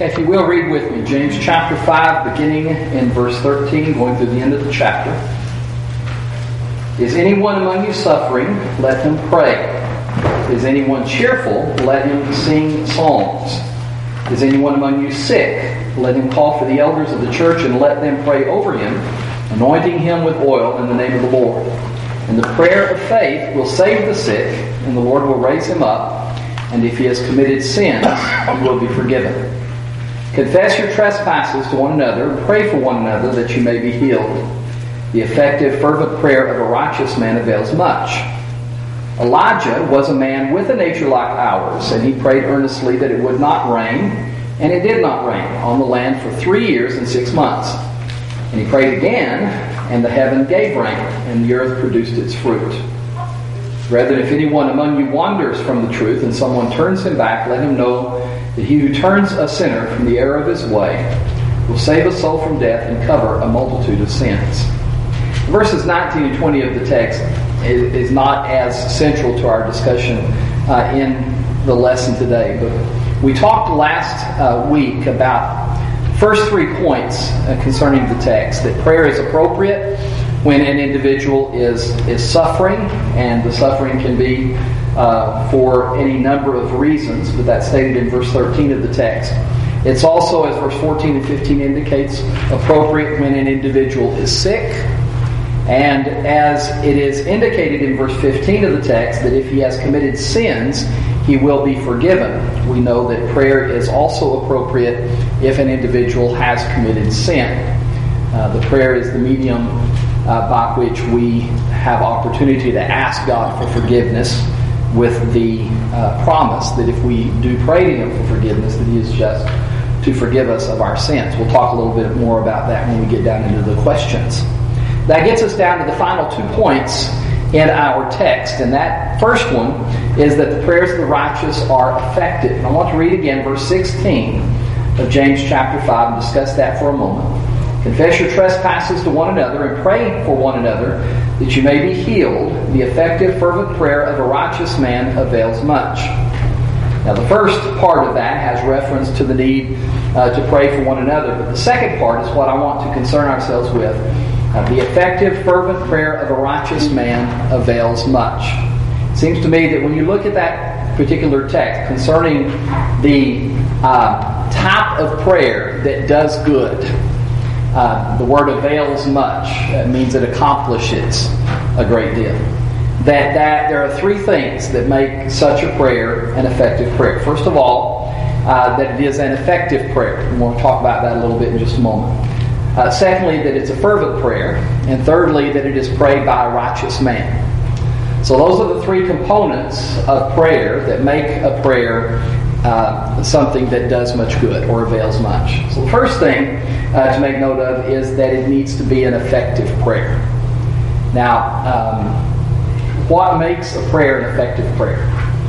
Okay, if you will, read with me. James chapter 5, beginning in verse 13, going through the end of the chapter. Is anyone among you suffering? Let him pray. Is anyone cheerful? Let him sing psalms. Is anyone among you sick? Let him call for the elders of the church and let them pray over him, anointing him with oil in the name of the Lord. And the prayer of faith will save the sick, and the Lord will raise him up. And if he has committed sins, he will be forgiven. Confess your trespasses to one another, and pray for one another that you may be healed. The effective, fervent prayer of a righteous man avails much. Elijah was a man with a nature like ours, and he prayed earnestly that it would not rain, and it did not rain on the land for 3 years and 6 months. And he prayed again, and the heaven gave rain, and the earth produced its fruit. Brethren, if anyone among you wanders from the truth, and someone turns him back, let him know that he who turns a sinner from the error of his way will save a soul from death and cover a multitude of sins. Verses 19 and 20 of the text is not as central to our discussion in the lesson today. But we talked last week about first 3 points concerning the text. That prayer is appropriate when an individual is suffering, and the suffering can be for any number of reasons, but that's stated in verse 13 of the text. It's also, as verse 14 and 15 indicates, appropriate when an individual is sick. And as it is indicated in verse 15 of the text, that if he has committed sins, he will be forgiven. We know that prayer is also appropriate if an individual has committed sin. The prayer is the medium by which we have opportunity to ask God for forgiveness, with the promise that if we do pray to Him for forgiveness, that He is just to forgive us of our sins. We'll talk a little bit more about that when we get down into the questions. That gets us down to the final 2 points in our text. And that first one is that the prayers of the righteous are effective. And I want to read again verse 16 of James chapter 5 and discuss that for a moment. Confess your trespasses to one another and pray for one another that you may be healed. The effective, fervent prayer of a righteous man avails much. Now, the first part of that has reference to the need to pray for one another. But the second part is what I want to concern ourselves with. The effective, fervent prayer of a righteous man avails much. It seems to me that when you look at that particular text concerning the type of prayer that does good, the word avails much. That means it accomplishes a great deal. That there are 3 things that make such a prayer an effective prayer. First of all, that it is an effective prayer. And we'll talk about that a little bit in just a moment. Secondly, that it's a fervent prayer. And thirdly, that it is prayed by a righteous man. So those are the 3 components of prayer that make a prayer something that does much good or avails much. So the first thing to make note of is that it needs to be an effective prayer. Now, what makes a prayer an effective prayer?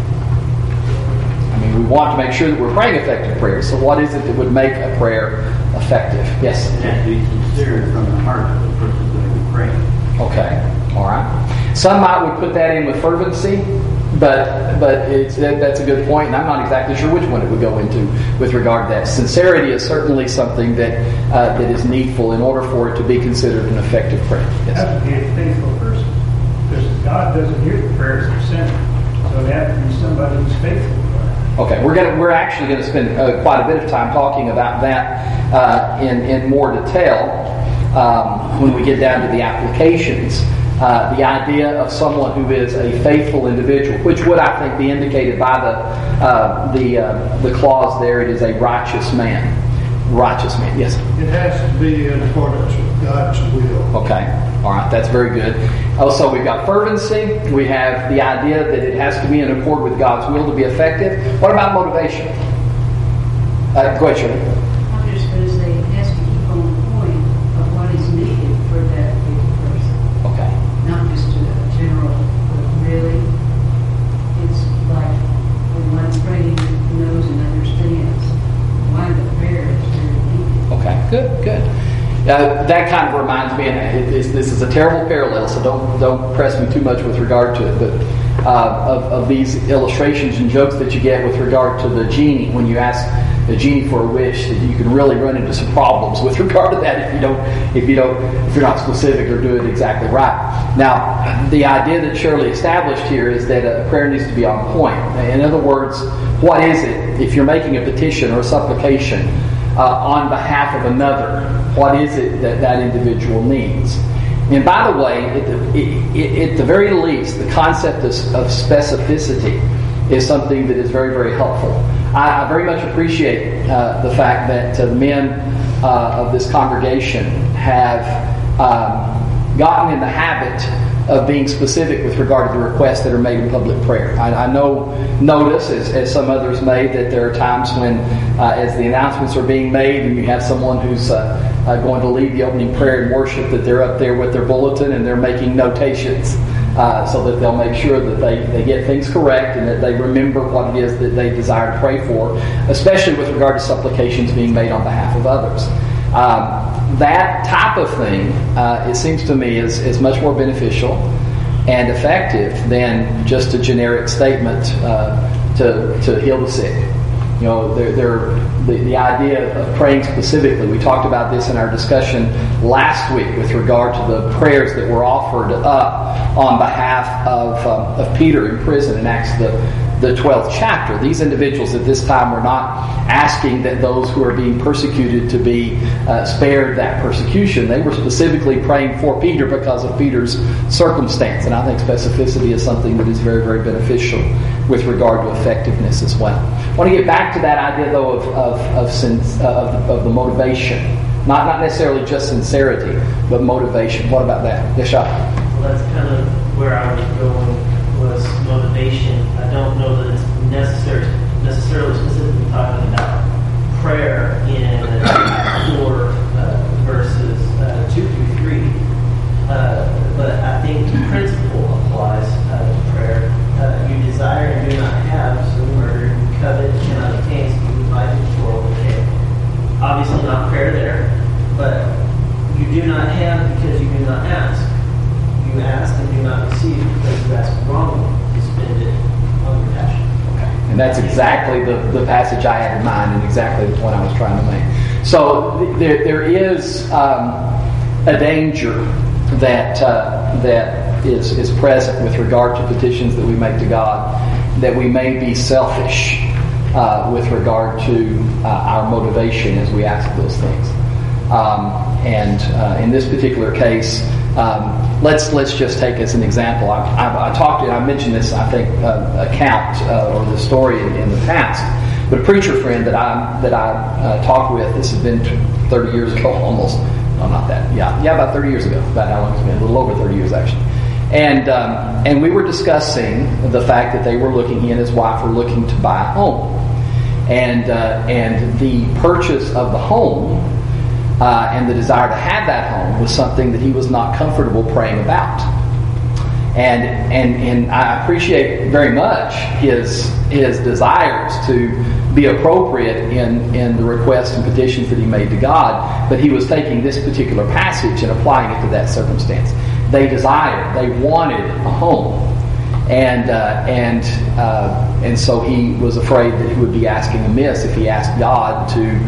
I mean, we want to make sure that we're praying effective prayers. So what is it that would make a prayer effective? Yes? It has to be sincere from the heart of the person that we pray. Okay, all right. Some would put that in with fervency, but that's a good point, and I'm not exactly sure which one it would go into with regard to that. Sincerity is certainly something that is needful in order for it to be considered an effective prayer. Yes? It has to be a faithful person, because God doesn't hear the prayers of sinners, so it has to be somebody who's faithful. Okay, we're actually going to spend quite a bit of time talking about that in more detail when we get down to the applications. The idea of someone who is a faithful individual, which would, I think, be indicated by the clause there. It is a righteous man. Righteous man, yes? It has to be in accordance with God's will. Okay, all right, that's very good. Also, we've got fervency. We have the idea that it has to be in accord with God's will to be effective. What about motivation? Go ahead, Shirley. I'm just going to say it has to keep on the point of what is needed for that person. Okay. Not just a general, but really, it's like when one's praying, knows and understands why the prayer is very needed. Okay, good. That kind of reminds me, and this is a terrible parallel, so don't press me too much with regard to it, but of these illustrations and jokes that you get with regard to the genie when you ask a genie for a wish, that you can really run into some problems with regard to that if you're not specific or do it exactly right. Now, the idea that Shirley established here is that a prayer needs to be on point. In other words, what is it if you're making a petition or a supplication on behalf of another? What is it that individual needs? And by the way, at the very least, the concept of specificity is something that is very, very helpful. I very much appreciate the fact that the men of this congregation have gotten in the habit of being specific with regard to the requests that are made in public prayer. I notice, as some others may, that there are times when, as the announcements are being made and you have someone who's going to lead the opening prayer and worship, that they're up there with their bulletin and they're making notations so that they'll make sure that they get things correct and that they remember what it is that they desire to pray for, especially with regard to supplications being made on behalf of others. That type of thing, it seems to me, is much more beneficial and effective than just a generic statement to heal the sick. You know, the idea of praying specifically. We talked about this in our discussion last week with regard to the prayers that were offered up on behalf of Peter in prison in Acts the 12th chapter. These individuals at this time were not asking that those who are being persecuted to be spared that persecution. They were specifically praying for Peter because of Peter's circumstance. And I think specificity is something that is very, very beneficial with regard to effectiveness as well. I want to get back to that idea, though, of the motivation. Not necessarily just sincerity, but motivation. What about that? Yes, Shah? Well, that's kind of where I was going, was motivation. I don't know that it's necessarily specifically talking about prayer in 4 verses 2 through 3. But I think the principle applies to prayer. You desire and do not have, so murder. You covet and cannot obtain, so you divide and quarrel. Okay. Obviously not prayer there, but you do not have because you do not ask. You ask and do not receive because you ask wrongly. You spend it on your passion. Okay. And that's exactly the passage I had in mind and exactly the point I was trying to make. So there is a danger that is present with regard to petitions that we make to God, that we may be selfish with regard to our motivation as we ask those things. And in this particular case, let's just take as an example. I mentioned this, I think, account or the story in the past. But a preacher friend that I talked with, this has been 30 years ago almost. No, not that. Yeah, about 30 years ago. About how long it's been? A little over 30 years actually. And we were discussing the fact that he and his wife were looking to buy a home, and the purchase of the home and the desire to have that home was something that he was not comfortable praying about. And I appreciate very much his desires to be appropriate in the requests and petitions that he made to God, but he was taking this particular passage and applying it to that circumstance. They wanted a home, and so he was afraid that he would be asking amiss if he asked God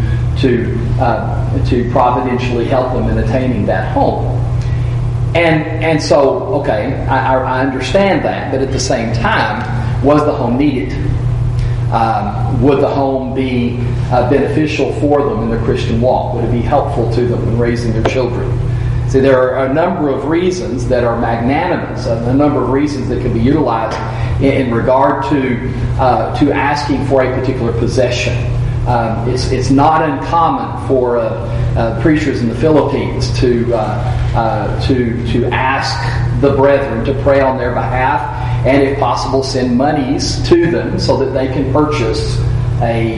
to providentially help him in attaining that home. And so, okay, I understand that, but at the same time, was the home needed? Would the home be beneficial for them in their Christian walk? Would it be helpful to them in raising their children? See, there are a number of reasons that are magnanimous, a number of reasons that can be utilized in regard to asking for a particular possession. It's not uncommon for preachers in the Philippines to ask the brethren to pray on their behalf, and if possible send monies to them so that they can purchase a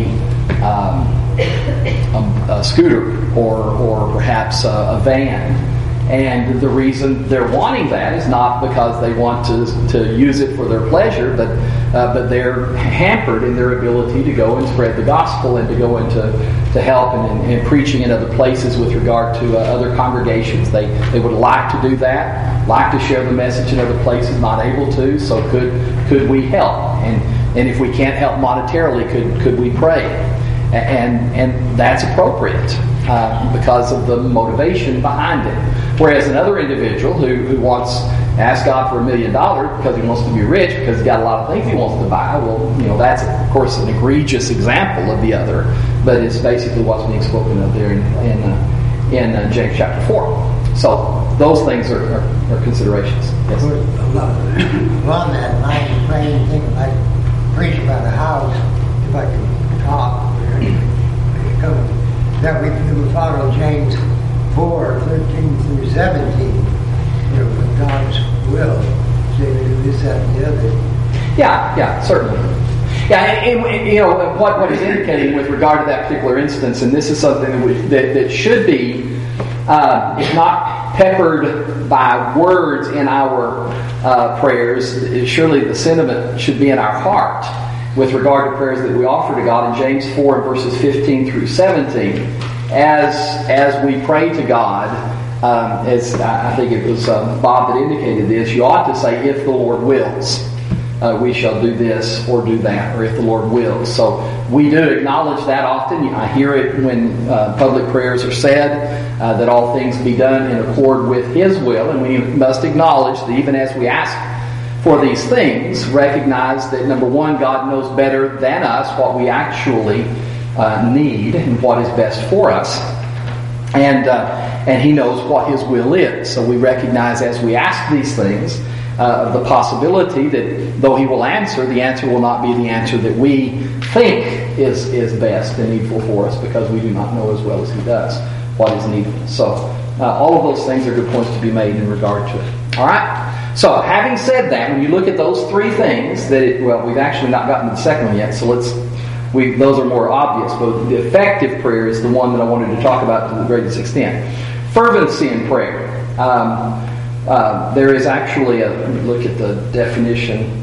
scooter or perhaps a van. And the reason they're wanting that is not because they want to use it for their pleasure, but they're hampered in their ability to go and spread the gospel and to go into help and preaching in other places with regard to other congregations. They would like to do that, like to share the message in other places, not able to. So could we help? And if we can't help monetarily, could we pray? And that's appropriate because of the motivation behind it. Whereas another individual who wants to ask God for $1 million because he wants to be rich, because he's got a lot of things he wants to buy, well, that's of course an egregious example of the other, but it's basically what's being spoken of there in James chapter 4. So those things are considerations. Yes. Along that line, the main thing I preach about a house, if I can talk, that we follow James 4, 13 through 17, with God's will, say we do this, that, and the other. Yeah, certainly. Yeah, and what he's indicating with regard to that particular instance, and this is something that should be, if not peppered by words in our prayers, surely the sentiment should be in our heart with regard to prayers that we offer to God in James 4 verses 15 through 17. As we pray to God, as I think it was Bob that indicated this, you ought to say, if the Lord wills, we shall do this or do that, or if the Lord wills. So we do acknowledge that often. I hear it when public prayers are said, that all things be done in accord with His will, and we must acknowledge that even as we ask for these things, recognize that, number one, God knows better than us what we actually need and what is best for us, and He knows what His will is. So we recognize as we ask these things of the possibility that though He will answer, the answer will not be the answer that we think is best and needful for us, because we do not know as well as He does what is needful. So all of those things are good points to be made in regard to it. All right. So having said that, when you look at those three things, we've actually not gotten to the second one yet. So those are more obvious, but the effective prayer is the one that I wanted to talk about to the greatest extent. Fervency in prayer. There is actually look at the definition.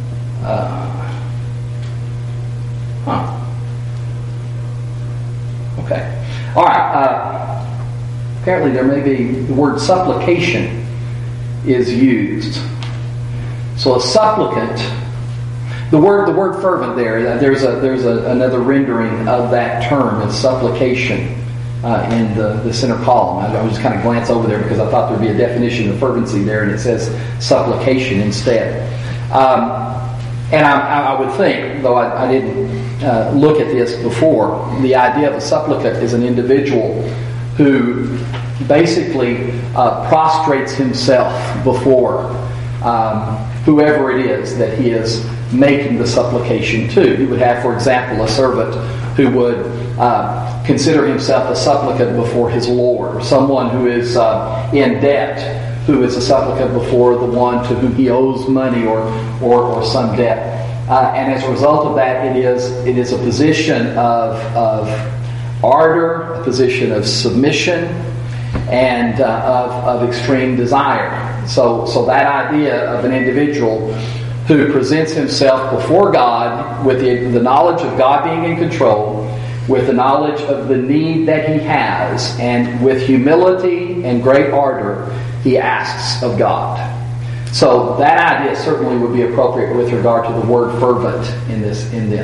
Okay. All right. Apparently there may be the word supplication is used. So a supplicant, the word fervent there's another rendering of that term as supplication in the center column. I was just kind of glance over there because I thought there'd be a definition of fervency there, and it says supplication instead. And I would think, though I didn't look at this before, the idea of a supplicant is an individual who basically prostrates himself before whoever it is that he is making the supplication to. You would have, for example, a servant who would consider himself a supplicant before his Lord, or someone who is in debt, who is a supplicant before the one to whom he owes money or some debt. And as a result of that, it is a position of ardor, a position of submission, and of extreme desire. So that idea of an individual who presents himself before God with the knowledge of God being in control, with the knowledge of the need that he has, and with humility and great ardor, he asks of God. So that idea certainly would be appropriate with regard to the word fervent in this.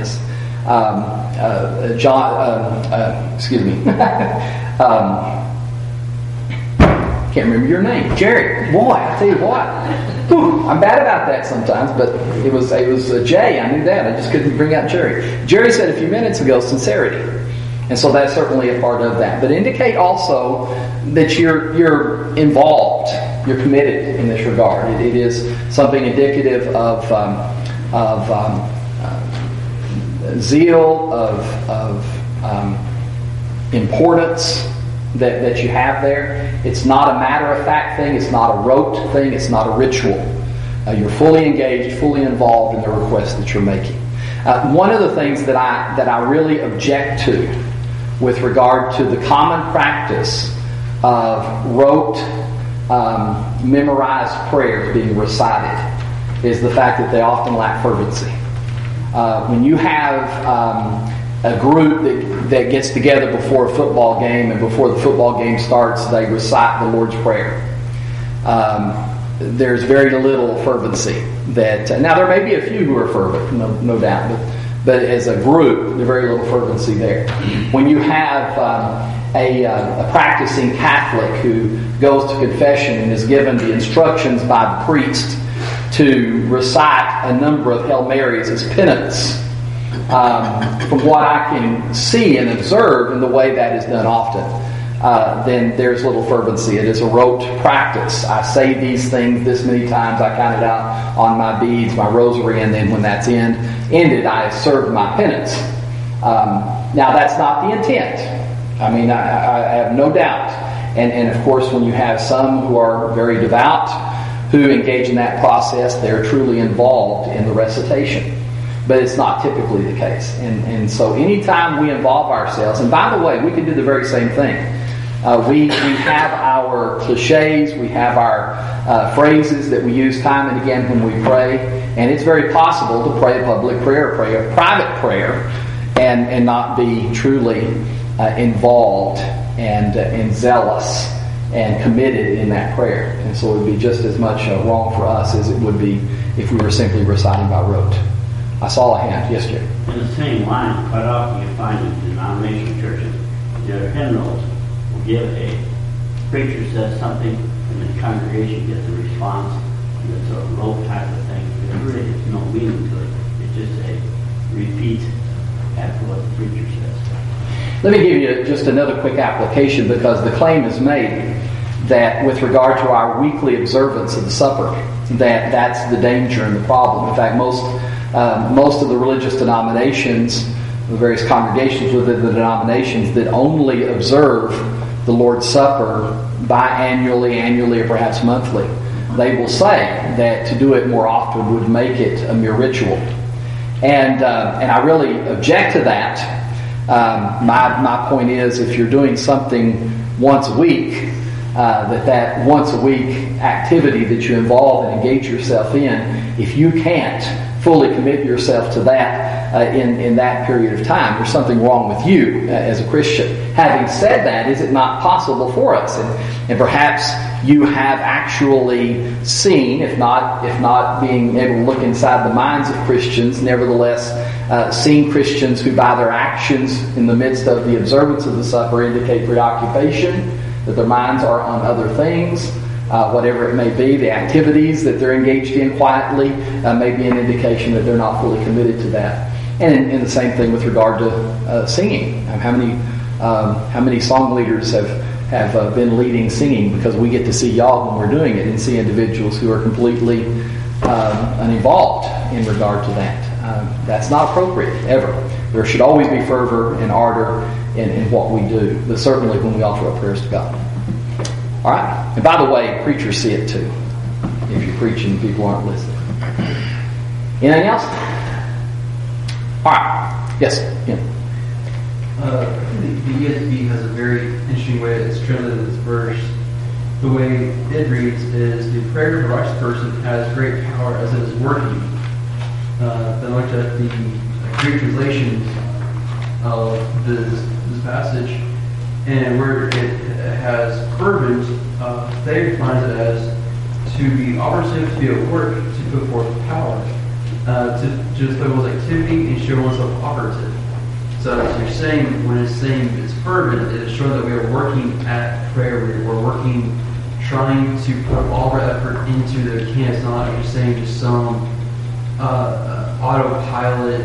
Can't remember your name. Jerry. Boy, I tell you what. I'm bad about that sometimes, but it was Jay. I knew that. I just couldn't bring out Jerry. Jerry said a few minutes ago, sincerity. And so that's certainly a part of that. But indicate also that you're involved. You're committed in this regard. It is something indicative of zeal, of importance that you have there. It's not a matter-of-fact thing. It's not a rote thing. It's not a ritual. You're fully engaged, fully involved in the request that you're making. One of the things that I really object to with regard to the common practice of rote, memorized prayers being recited is the fact that they often lack fervency. When you have a group that gets together before a football game, and before the football game starts, they recite the Lord's Prayer. There's very little fervency. Now there may be a few who are fervent, no doubt, But as a group, there's very little fervency there. When you have a practicing Catholic who goes to confession and is given the instructions by the priest to recite a number of Hail Marys as penance, from what I can see and observe in the way that is done often, then there's little fervency. It is a rote practice. I say these things this many times. I count it out on my beads, my rosary, and then when that's ended, I have served my penance. Now, that's not the intent. I mean, I have no doubt. And of course, when you have some who are very devout, who engage in that process, they're truly involved in the recitation. But it's not typically the case. And so anytime we involve ourselves, and by the way, we can do the very same thing. We have our cliches, we have our phrases that we use time and again when we pray, and it's very possible to pray a public prayer, pray a private prayer, and not be truly involved and zealous and committed in that prayer. And so it would be just as much wrong for us as it would be if we were simply reciting by rote. I saw a hand. Yes, Jay. In the same line, quite often you find in denominational churches, their hymnals will give a preacher says something, and the congregation gets a response, and it's a rote type of thing. There's no meaning to it. It's just a repeat after what the preacher says. Let me give you just another quick application, because the claim is made that with regard to our weekly observance of the supper, that's the danger and the problem. In fact, most of the religious denominations, the various congregations within the denominations that only observe the Lord's Supper annually, or perhaps monthly, they will say that to do it more often would make it a mere ritual. And I really object to that. My point is, if you're doing something once a week, that once a week activity that you involve and engage yourself in, if you can't fully commit yourself to that in that period of time, there's something wrong with you as a Christian. Having said that, is it not possible for us? And perhaps you have actually seen, if not being able to look inside the minds of Christians, nevertheless seen Christians who by their actions in the midst of the observance of the supper indicate preoccupation, that their minds are on other things, whatever it may be. The activities that they're engaged in quietly may be an indication that they're not fully committed to that. And the same thing with regard to singing. How many song leaders have been leading singing, because we get to see y'all when we're doing it and see individuals who are completely uninvolved in regard to that. That's not appropriate, ever. There should always be fervor and ardor in what we do, but certainly when we offer up prayers to God. All right? And by the way, preachers see it too. If you're preaching, people aren't listening. Anything else? All right. Yes? Yeah. The ESV has a very interesting way it's translated this verse. The way it reads is, the prayer of a righteous person has great power as it is working. Then I looked at the Greek translation of this passage, and where it has fervent, they define it as to be operative, to be at work, to put forth power, to just play one's activity and show oneself operative. So as you're saying, when it's saying it's fervent, it is showing that we are working at prayer. We're working, trying to put all our effort into the can. It's not, like you're saying, just some autopilot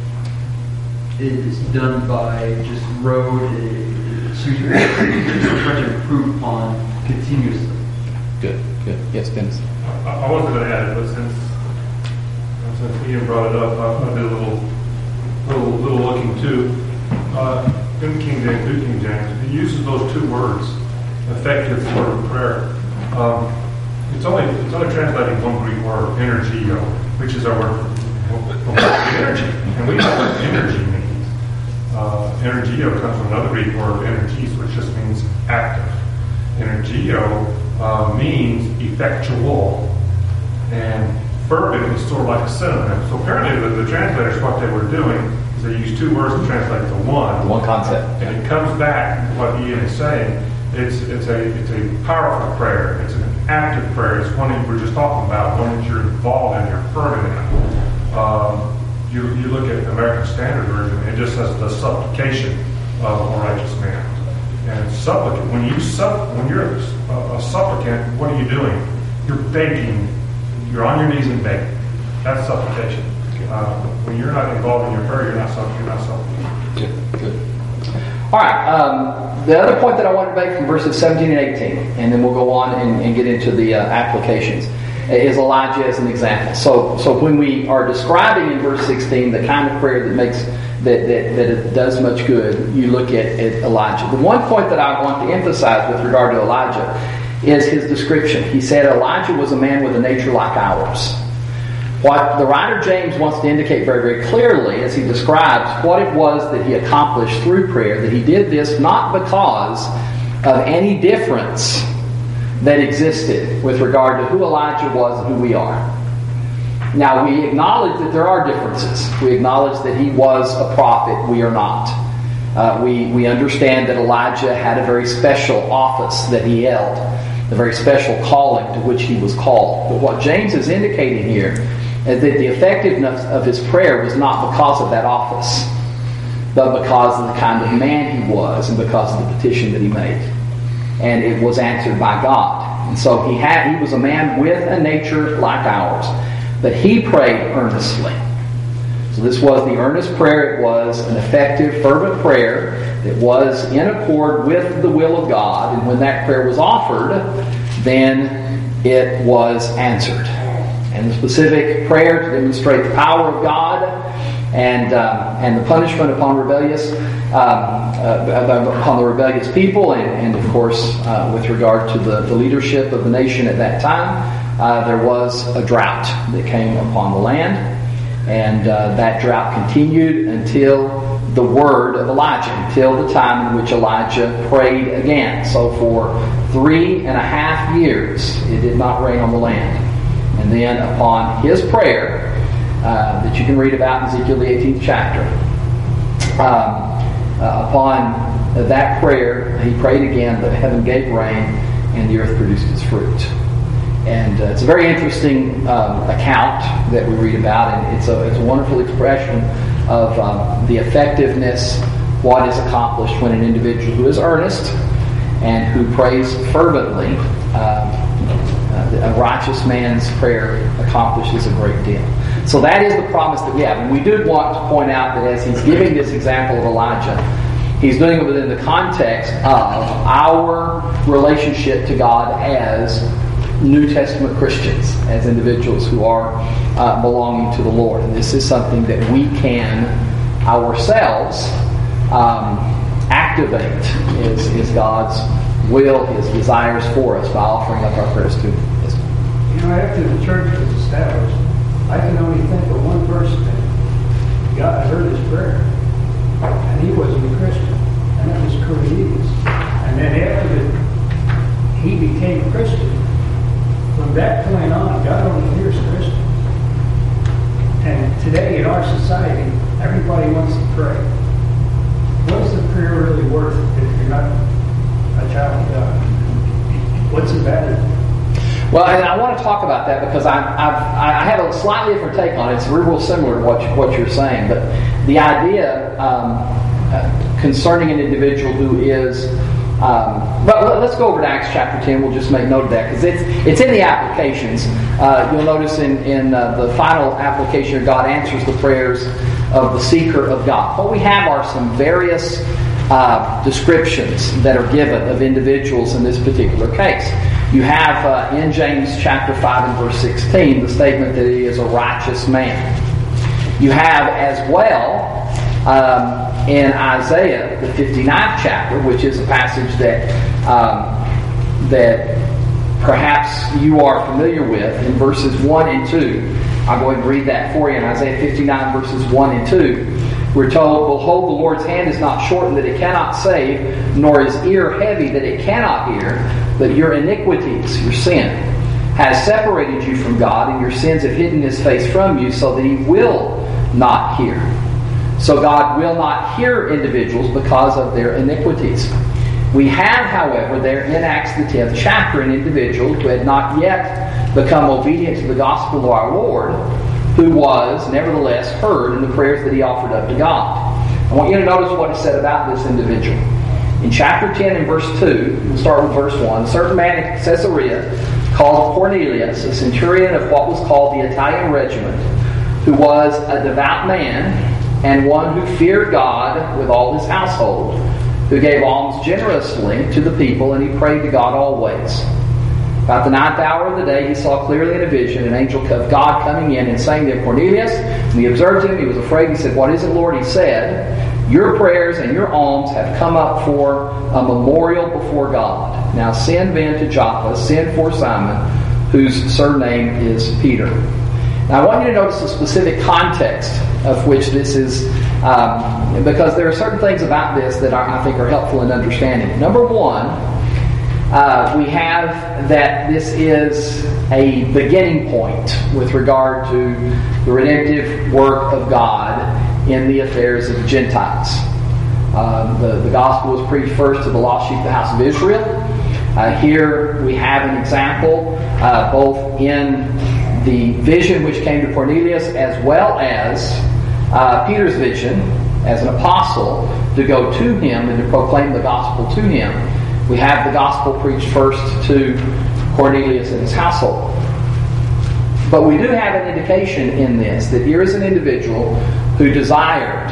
is done by just road trying to improve upon continuously. Good. Yes, Dennis. I wasn't going to add it, but since Ian brought it up, I did a little looking too. In King James, New King James, it uses those two words, effective fervent prayer. It's only translating one Greek word, energio, which is our word for energy, and we know what energy means. Energio comes from another Greek word, energies, which just means active. Energio means effectual, and fervent is sort of like a synonym. So apparently the translators, what they were doing is they used two words to translate to one. One concept. And it comes back to what Ian is saying. It's a powerful prayer. It's an active prayer. It's one that we're just talking about, one that you're involved in, you're fervent in. you look at American Standard Version, it just says the supplication of a righteous man. And supplicant, when you're a supplicant, what are you doing? You're begging. You're on your knees and begging. That's supplication. When you're not involved in your prayer, you're not supplicating. Good. All right. The other point that I want to make from verses 17 and 18, and then we'll go on and get into the applications, is Elijah as an example. So when we are describing in verse 16 the kind of prayer that makes that it does much good, you look at Elijah. The one point that I want to emphasize with regard to Elijah is his description. He said Elijah was a man with a nature like ours. What the writer James wants to indicate very, very clearly as he describes what it was that he accomplished through prayer, that he did this not because of any difference that existed with regard to who Elijah was and who we are. Now, we acknowledge that there are differences. We acknowledge that he was a prophet. We are not. We understand that Elijah had a very special office that he held, a very special calling to which he was called. But what James is indicating here is that the effectiveness of his prayer was not because of that office, but because of the kind of man he was and because of the petition that he made. And it was answered by God. And so he was a man with a nature like ours. But he prayed earnestly. So this was the earnest prayer. It was an effective, fervent prayer that was in accord with the will of God. And when that prayer was offered, then it was answered. And the specific prayer to demonstrate the power of God and the punishment upon upon the rebellious people, and of course with regard to the leadership of the nation at that time. There was a drought that came upon the land, and that drought continued until the word of Elijah, until the time in which Elijah prayed again. So for 3.5 years it did not rain on the land. And then upon his prayer, that you can read about in Ezekiel the 18th chapter, upon that prayer he prayed again, that heaven gave rain and the earth produced its fruit. And it's a very interesting account that we read about, and it's a wonderful expression of the effectiveness, what is accomplished when an individual who is earnest and who prays fervently, a righteous man's prayer accomplishes a great deal. So that is the promise that we have. And we do want to point out that as he's giving this example of Elijah, he's doing it within the context of our relationship to God as New Testament Christians, as individuals who are belonging to the Lord. And this is something that we can ourselves activate is God's will, His desires for us by offering up our prayers to Him. You know, after the church was established, I can only think of one person that God heard his prayer, and he wasn't a Christian, and that was Cornelius. And then after he became a Christian, from that point on, God only hears Christians. And today in our society, everybody wants to pray. What is the prayer really worth if you're not a child of God? What's it better? Well, and I want to talk about that because I have a slightly different take on it. It's real similar to what you're saying, but the idea concerning an individual who is but let's go over to Acts chapter 10. We'll just make note of that because it's in the applications. You'll notice in the final application, God answers the prayers of the seeker of God. What we have are some various descriptions that are given of individuals in this particular case. You have in James chapter 5 and verse 16 the statement that he is a righteous man. You have as well in Isaiah, the 59th chapter, which is a passage that perhaps you are familiar with, in verses 1 and 2. I'll go ahead and read that for you. In Isaiah 59, verses 1 and 2, we're told, "Behold, the Lord's hand is not shortened that it cannot save, nor his ear heavy that it cannot hear, but your iniquities," your sin, "has separated you from God, and your sins have hidden his face from you, so that he will not hear." So God will not hear individuals because of their iniquities. We have, however, there in Acts the 10th chapter, an individual who had not yet become obedient to the gospel of our Lord, who was nevertheless heard in the prayers that he offered up to God. I want you to notice what is said about this individual. In chapter 10 and verse 2, we'll start with verse 1. A certain man in Caesarea called Cornelius, a centurion of what was called the Italian regiment, who was a devout man and one who feared God with all his household, who gave alms generously to the people, and he prayed to God always. About the 9th hour of the day, he saw clearly in a vision an angel of God coming in and saying to him, Cornelius. And he observed him. He was afraid. He said, What is it, Lord? He said, Your prayers and your alms have come up for a memorial before God. Now send men to Joppa, send for Simon, whose surname is Peter. Now I want you to notice the specific context of which this is, because there are certain things about this that I think are helpful in understanding. Number one, we have that this is a beginning point with regard to the redemptive work of God in the affairs of the Gentiles. The gospel was preached first to the lost sheep of the house of Israel. Here we have an example both in the vision which came to Cornelius as well as Peter's vision as an apostle to go to him and to proclaim the gospel to him. We have the gospel preached first to Cornelius and his household. But we do have an indication in this that here is an individual who desired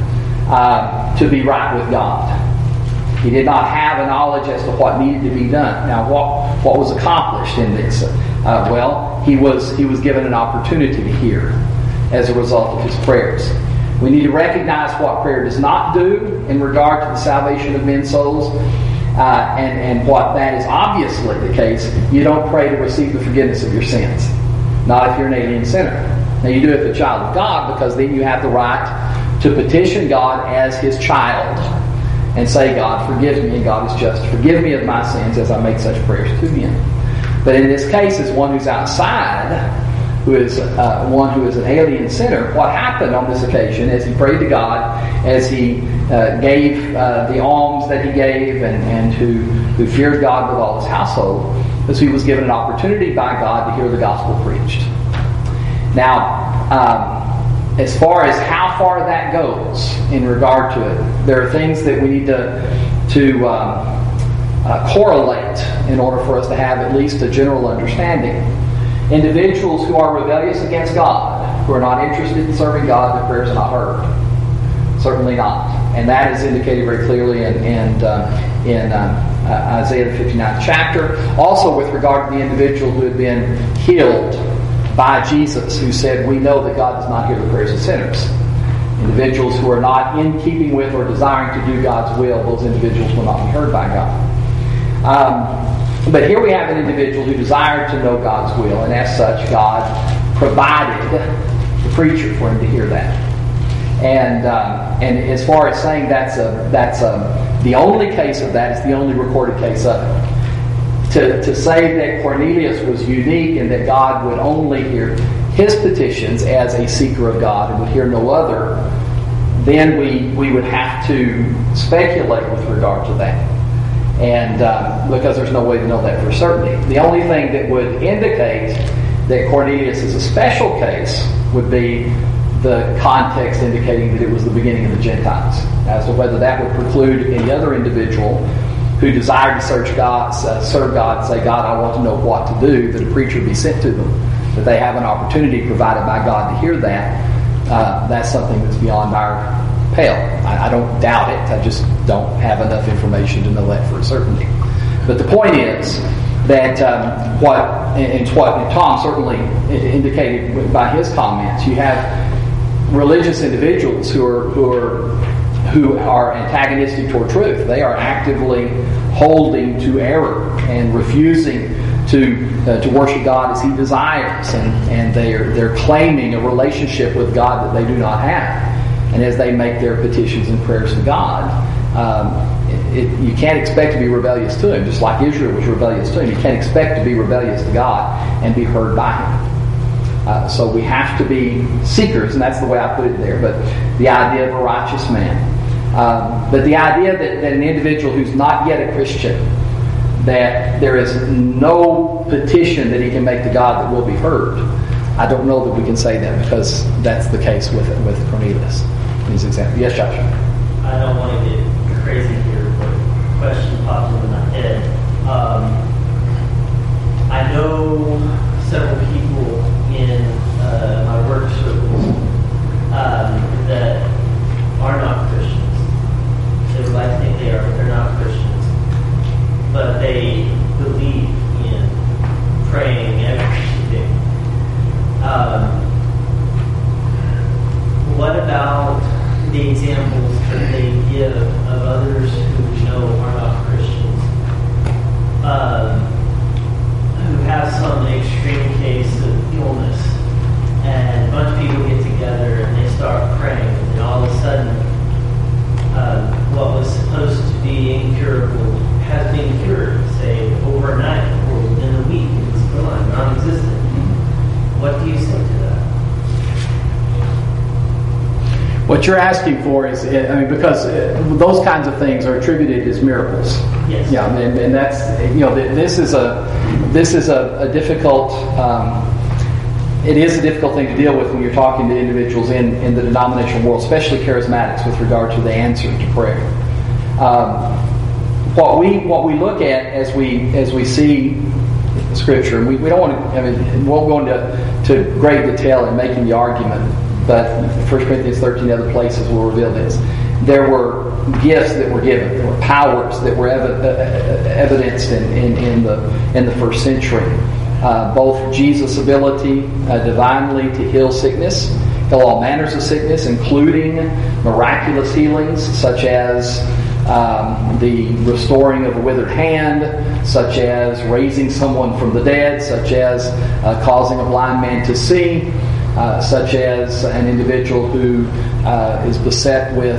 to be right with God. He did not have a knowledge as to what needed to be done. Now, what was accomplished in this? He was given an opportunity to hear as a result of his prayers. We need to recognize what prayer does not do in regard to the salvation of men's souls. And what that is obviously the case, you don't pray to receive the forgiveness of your sins. Not if you're an alien sinner. Now you do it as a child of God, because then you have the right to petition God as His child and say, God, forgive me, and God is just. Forgive me of my sins as I make such prayers to Him. But in this case, as one who's outside, who is one who is an alien sinner, what happened on this occasion as he prayed to God, as he gave the alms that he gave, and who feared God with all his household, was he was given an opportunity by God to hear the gospel preached. Now, as far as how far that goes in regard to it, there are things that we need to correlate in order for us to have at least a general understanding. Individuals who are rebellious against God, who are not interested in serving God, their prayers are not heard. Certainly not. And that is indicated very clearly in Isaiah the 59th chapter. Also with regard to the individual who had been healed by Jesus, who said, we know that God does not hear the prayers of sinners. Individuals who are not in keeping with or desiring to do God's will, those individuals will not be heard by God. But here we have an individual who desired to know God's will, and as such, God provided the preacher for him to hear that. And as far as saying that's the only case of that, it's the only recorded case of it. To say that Cornelius was unique and that God would only hear his petitions as a seeker of God and would hear no other, then we would have to speculate with regard to that. And because there's no way to know that for certainty. The only thing that would indicate that Cornelius is a special case would be the context indicating that it was the beginning of the Gentiles. As to whether that would preclude any other individual who desired to serve God, and say, God, I want to know what to do, that a preacher be sent to them. That they have an opportunity provided by God to hear that. That's something that's beyond our pale. I don't doubt it. I just don't have enough information to know that for a certainty. But the point is that what Tom certainly indicated by his comments, you have religious individuals who are antagonistic toward truth. They are actively holding to error and refusing to worship God as He desires, and they're claiming a relationship with God that they do not have. And as they make their petitions and prayers to God, you can't expect to be rebellious to Him, just like Israel was rebellious to Him. You can't expect to be rebellious to God and be heard by Him. So we have to be seekers, and that's the way I put it there. But the idea of a righteous man. But the idea that an individual who's not yet a Christian, that there is no petition that he can make to God that will be heard, I don't know that we can say that because that's the case with Cornelius. His example. Yes, Joshua? I don't want to get crazy here, but a question popped into my head. I know several people in my work circles that are not Christians. They would like to think they are, but they're not Christians. But they believe in praying every day. What about the examples that they give of others who we know are not Christians, who have some extreme case of illness, and a bunch of people get together and they start praying, and all of a sudden, what was supposed to be incurable has been cured, say, overnight or within a week. It's gone, non-existent. What do you say to that? What you're asking for is, because those kinds of things are attributed as miracles. Yes. Yeah, and that's, this is a difficult. It is a difficult thing to deal with when you're talking to individuals in the denominational world, especially charismatics, with regard to the answer to prayer. What we look at as we see Scripture, and we don't want to. We won't go into great detail in making the argument, but 1 Corinthians 13 other places will reveal this. There were gifts that were given. There were powers that were evidenced in the first century. Both Jesus' ability divinely to heal sickness, heal all manners of sickness, including miraculous healings such as the restoring of a withered hand, such as raising someone from the dead, such as causing a blind man to see, such as an individual who is beset with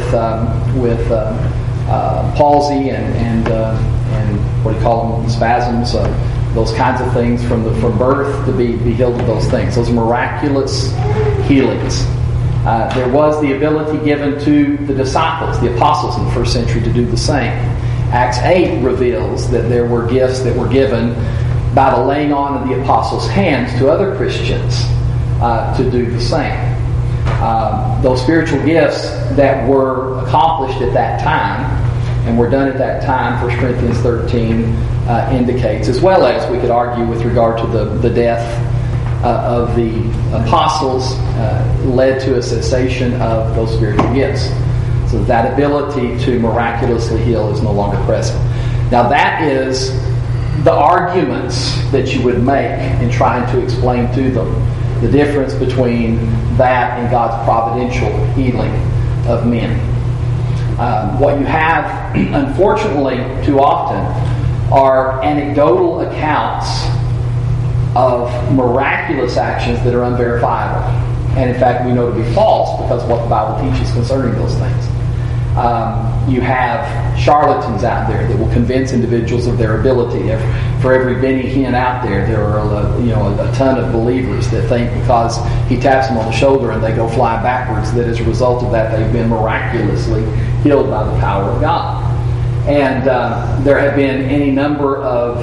palsy and what do you call them, spasms, those kinds of things from birth, to be healed of those things. Those miraculous healings. There was the ability given to the disciples, the apostles in the first century, to do the same. Acts 8 reveals that there were gifts that were given by the laying on of the apostles' hands to other Christians to do the same. Those spiritual gifts that were accomplished at that time and were done at that time, 1 Corinthians 13 indicates, as well as we could argue with regard to the death of the apostles, led to a cessation of those spiritual gifts. So that ability to miraculously heal is no longer present. Now that is the arguments that you would make in trying to explain to them the difference between that and God's providential healing of men. What you have, unfortunately, too often are anecdotal accounts of miraculous actions that are unverifiable. And in fact, we know to be false because of what the Bible teaches concerning those things. You have charlatans out there that will convince individuals of their ability. For every Benny Hinn out there are a ton of believers that think because he taps them on the shoulder and they go flying backwards, that as a result of that they've been miraculously healed by the power of God. And there have been any number of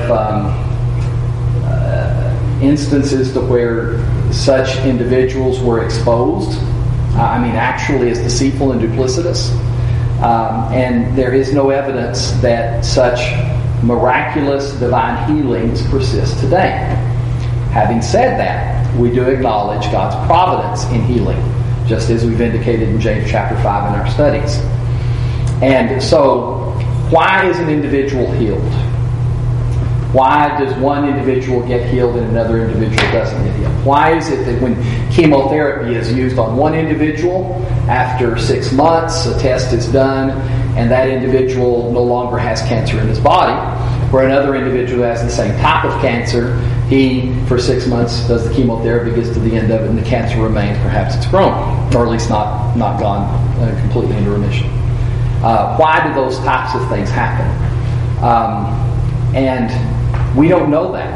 instances to where such individuals were exposed. Actually as deceitful and duplicitous. And there is no evidence that such miraculous divine healings persist today. Having said that, we do acknowledge God's providence in healing, just as we've indicated in James chapter 5 in our studies. And so, why is an individual healed? Why does one individual get healed and another individual doesn't get healed? Why is it that when chemotherapy is used on one individual, after 6 months a test is done and that individual no longer has cancer in his body, where another individual has the same type of cancer, he, for 6 months, does the chemotherapy, gets to the end of it, and the cancer remains. Perhaps it's grown, or at least not gone completely into remission. Why do those types of things happen? And we don't know that.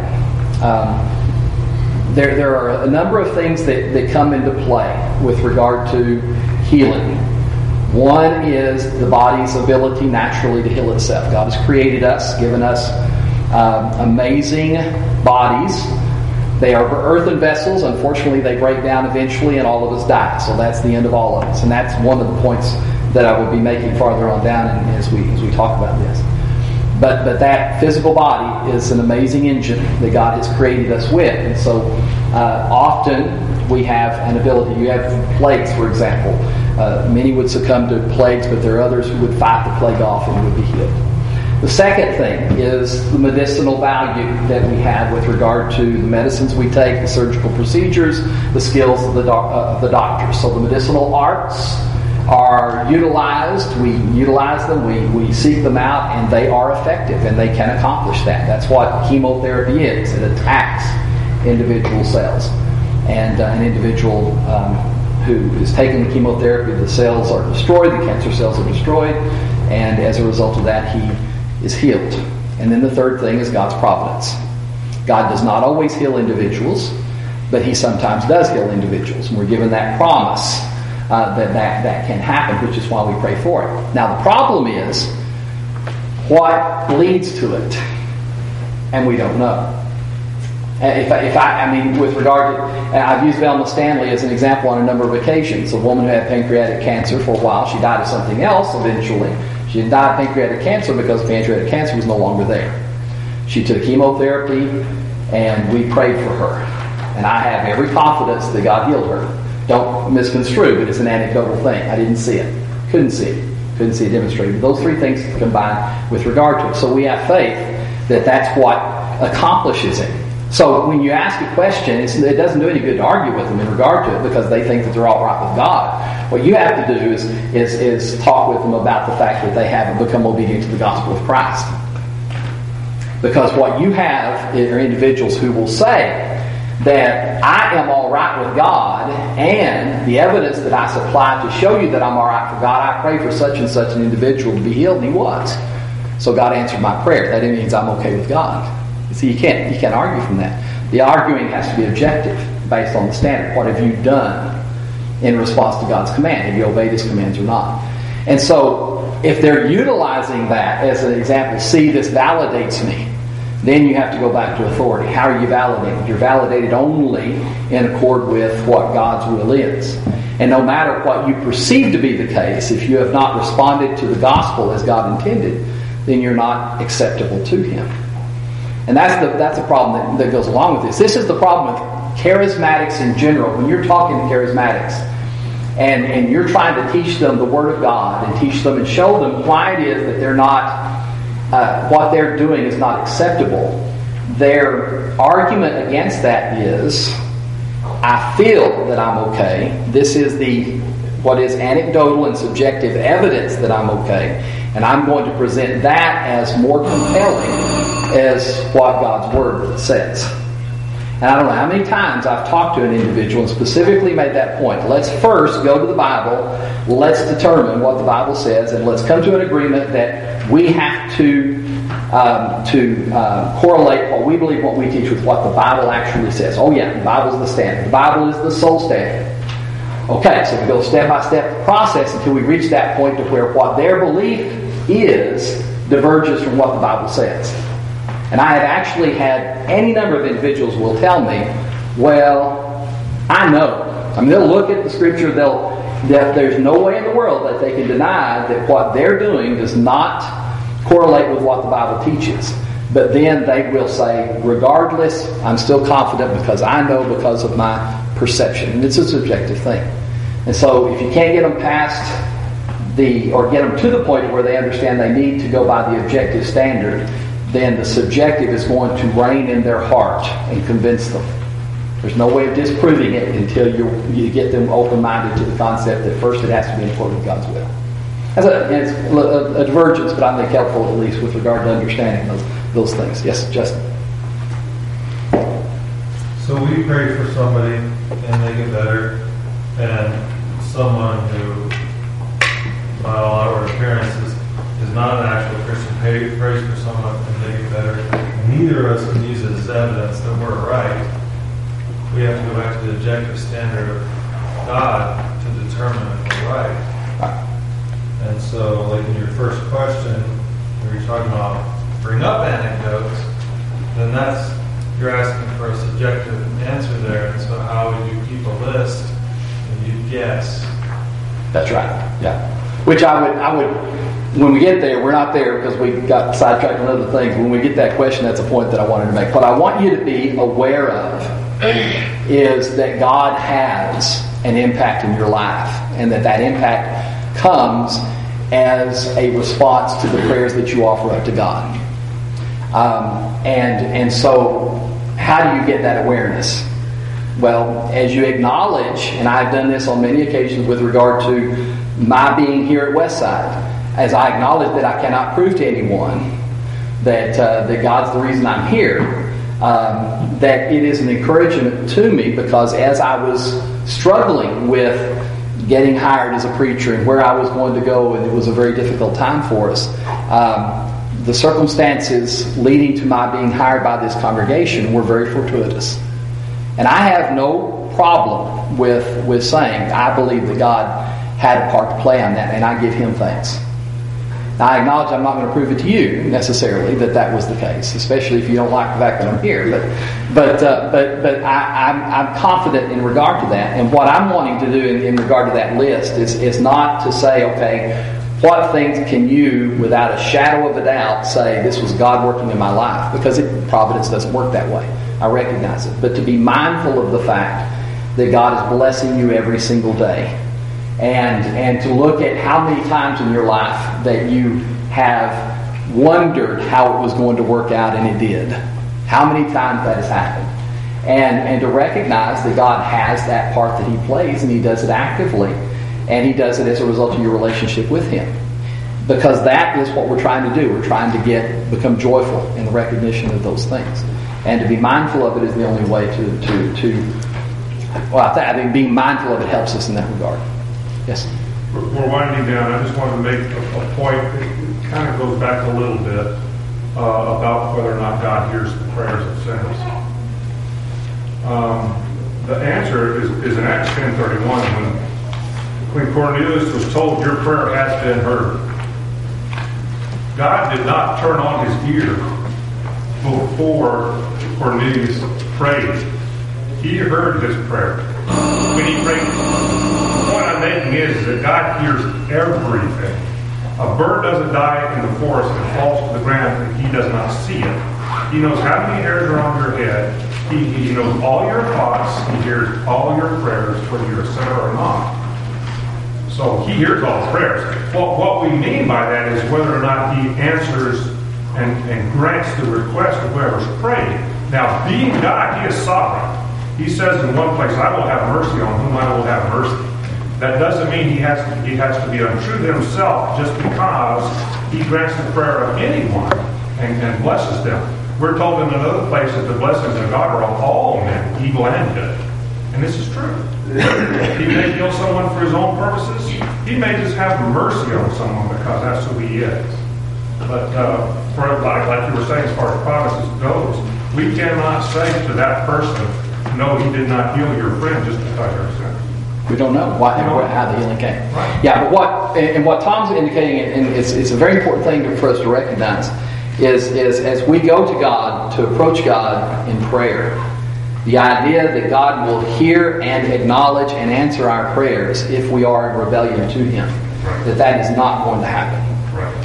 There are a number of things that come into play with regard to healing. One is the body's ability naturally to heal itself. God has created us, given us amazing bodies They are earthen vessels. Unfortunately, they break down eventually and all of us die. So that's the end of all of us. And that's one of the points that I will be making farther on down as we talk about this. But that physical body is an amazing engine that God has created us with. And so often we have an ability. You have plagues, for example. Many would succumb to plagues, but there are others who would fight the plague off and would be healed. The second thing is the medicinal value that we have with regard to the medicines we take, the surgical procedures, the skills of the doctors. So the medicinal arts are utilized. We utilize them. We seek them out, and they are effective, and they can accomplish that. That's what chemotherapy is. It attacks individual cells. And an individual who is taking the chemotherapy, the cells are destroyed, the cancer cells are destroyed, and as a result of that, he is healed. And then the third thing is God's providence. God does not always heal individuals, but He sometimes does heal individuals. And we're given that promise that can happen, which is why we pray for it. Now the problem is what leads to it, and we don't know. I mean, with regard to, I've used Velma Stanley as an example on a number of occasions. A woman who had pancreatic cancer for a while, she died of something else eventually. She didn't die of pancreatic cancer because pancreatic cancer was no longer there. She took chemotherapy, and we prayed for her. And I have every confidence that God healed her. Don't misconstrue, but it's an anecdotal thing. I didn't see it. Couldn't see it demonstrated. Those three things combined with regard to it. So we have faith that that's what accomplishes it. So when you ask a question, it doesn't do any good to argue with them in regard to it because they think that they're all right with God. What you have to do is talk with them about the fact that they haven't become obedient to the gospel of Christ. Because what you have are individuals who will say that I am all right with God, and the evidence that I supply to show you that I'm all right for God, I pray for such and such an individual to be healed, and he was. So God answered my prayer. That means I'm okay with God. See, you can't argue from that. The arguing has to be objective, based on the standard. What have you done in response to God's command? Have you obeyed His commands or not? And so, if they're utilizing that as an example, see, this validates me, then you have to go back to authority. How are you validated? You're validated only in accord with what God's will is. And no matter what you perceive to be the case, if you have not responded to the gospel as God intended, then you're not acceptable to Him. And that's the problem that goes along with this. This is the problem with charismatics in general. When you're talking to charismatics and you're trying to teach them the Word of God and teach them and show them why it is that they're not, what they're doing is not acceptable, their argument against that is, I feel that I'm okay. This is what is anecdotal and subjective evidence that I'm okay. And I'm going to present that as more compelling as what God's Word says. And I don't know how many times I've talked to an individual and specifically made that point. Let's first go to the Bible. Let's determine what the Bible says, and let's come to an agreement that we have to correlate what we believe, what we teach, with what the Bible actually says. Oh yeah, the Bible's the standard. The Bible is the sole standard. Okay, so we go step-by-step process until we reach that point to where what their belief is diverges from what the Bible says. And I have actually had any number of individuals will tell me, well, I know. I mean, they'll look at the Scripture, there's no way in the world that they can deny that what they're doing does not correlate with what the Bible teaches. But then they will say, regardless, I'm still confident because I know because of my perception. And it's a subjective thing. And so if you can't get them past or get them to the point where they understand they need to go by the objective standard, then the subjective is going to reign in their heart and convince them. There's no way of disproving it until you get them open-minded to the concept that first it has to be in accord with God's will. It's a divergence, but I think helpful at least with regard to understanding those things. Yes, Justin? So we pray for somebody and they get better, and someone who, by all our appearances, is not an actual Christian prays for someone and they get better. And neither of us can use it as evidence that we're right. We have to go back to the objective standard of God to determine if we're right. And so, like in your first question, where you're talking about bring up anecdotes, then you're asking for a subjective answer there. And so how would you keep a list and you'd guess? That's right. Yeah. Which I would, when we get there, we're not there because we got sidetracked on other things. When we get that question, that's a point that I wanted to make. What I want you to be aware of is that God has an impact in your life, and that impact comes as a response to the prayers that you offer up to God. And so, how do you get that awareness? Well, as you acknowledge, and I've done this on many occasions with regard to my being here at Westside, as I acknowledge that I cannot prove to anyone that God's the reason I'm here, that it is an encouragement to me, because as I was struggling with getting hired as a preacher and where I was going to go, and it was a very difficult time for us, the circumstances leading to my being hired by this congregation were very fortuitous. And I have no problem with saying I believe that God had a part to play on that, and I give Him thanks. Now, I acknowledge I'm not going to prove it to you necessarily that was the case, especially if you don't like the fact that I'm here. But I'm confident in regard to that. And what I'm wanting to do in regard to that list is not to say, okay, what things can you, without a shadow of a doubt, say this was God working in my life? Because providence doesn't work that way. I recognize it. But to be mindful of the fact that God is blessing you every single day. And to look at how many times in your life that you have wondered how it was going to work out, and it did. How many times that has happened. And to recognize that God has that part that He plays, and He does it actively. And He does it as a result of your relationship with Him. Because that is what we're trying to do. We're trying to become joyful in the recognition of those things. And to be mindful of it is the only way I think being mindful of it helps us in that regard. Yes? We're winding down. I just wanted to make a point. It kind of goes back a little bit about whether or not God hears the prayers of sinners. The answer is in Acts 10:31 when Cornelius was told, your prayer has been heard. God did not turn on His ear before Cornelius prayed. He heard his prayer. When he prayed, the point I'm making is that God hears everything. A bird doesn't die in the forest and falls to the ground and He does not see it. He knows how many hairs are on your head. He knows all your thoughts. He hears all your prayers, whether you're a sinner or not. So He hears all prayers. Well, what we mean by that is whether or not He answers and grants the request of whoever's praying. Now, being God, He is sovereign. He says in one place, I will have mercy on whom I will have mercy. That doesn't mean he has to be untrue to Himself just because He grants the prayer of anyone and blesses them. We're told in another place that the blessings of God are of all men, evil and good. And this is true. He may heal someone for His own purposes. He may just have mercy on someone because that's who He is. But like you were saying, as far as promises goes, we cannot say to that person, no, He did not heal your friend just because you're a sinner. We don't know how the healing came. Right. Yeah, but what Tom's indicating, and it's a very important thing for us to recognize, is as we go to God, to approach God in prayer, the idea that God will hear and acknowledge and answer our prayers if we are in rebellion to Him, that is not going to happen. Right.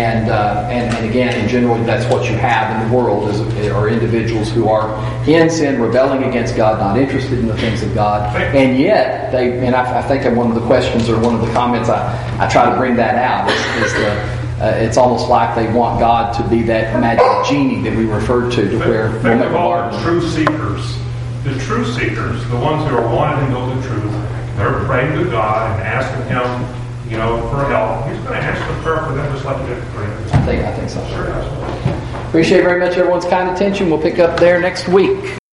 And again, in general, that's what you have in the world are individuals who are in sin, rebelling against God, not interested in the things of God, and yet I think one of the questions or one of the comments I try to bring that out is it's almost like they want God to be that magic genie that we referred to where we'll think make of a all large. the true seekers. The true seekers, the ones who are wanting to know the truth, they're praying to God and asking Him, for help. He's going to answer the prayer for them just like He did for him. I think so. Sure. Appreciate very much everyone's kind attention. We'll pick up there next week.